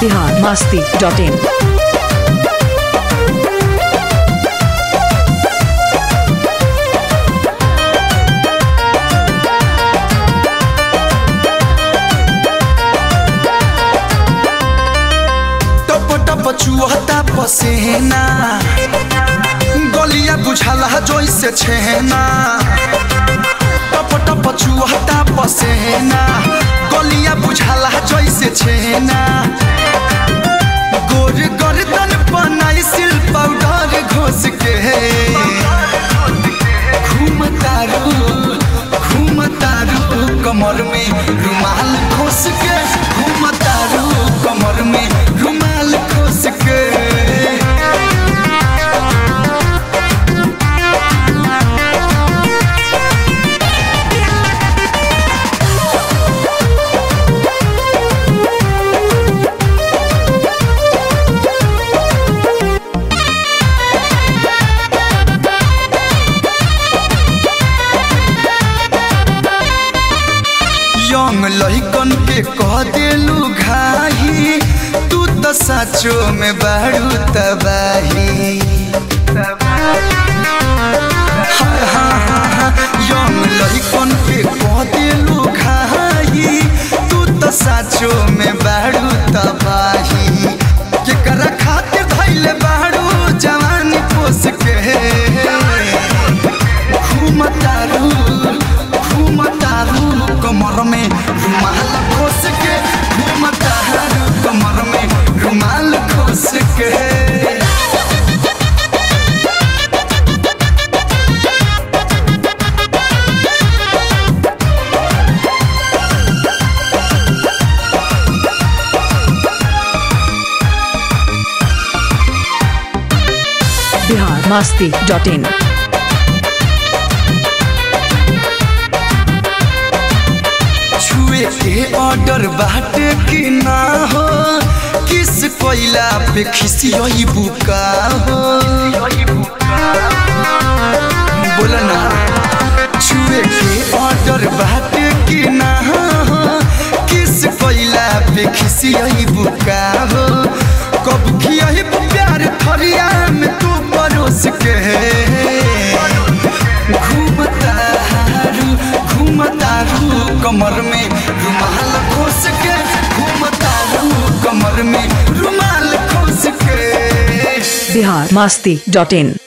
biharmasti.in पचुहता पसेना गलिया बुझाला जैसे छेना टप टप चुहता पसेना गलिया बुझाला जैसे छेना गोर गर्दन बनाई सिल पाउडर घोस के घूमतारू कमर में रुमाल खोस के घूमतारू कमर में रुमाल खोस के यंग लइकन के कह देलू घाही तू तो सचो में बारू तबाही यंग लइकन के कह देलू घाही तू तो सचो में बारू तबाही केकरा खातिर धइले बारू जवानी पोस के घूमतारू कमर में रुमाल खोस के घूमतारू कमर में रुमाल खोस के biharmasti.in के ऑर्डर बाटे कि ना हो किस कोयला पे खिसियोई बुका हो बोला ना छुए के ऑर्डर बाटे कि ना हो किस कोयला पे खिसियोई बुका हो कब खियाई प्यार थरिया में तू परोस के घूमतारू कमर में रुमाल खोस के घूमतारू कमर में रुमाल खोस के biharmasti.in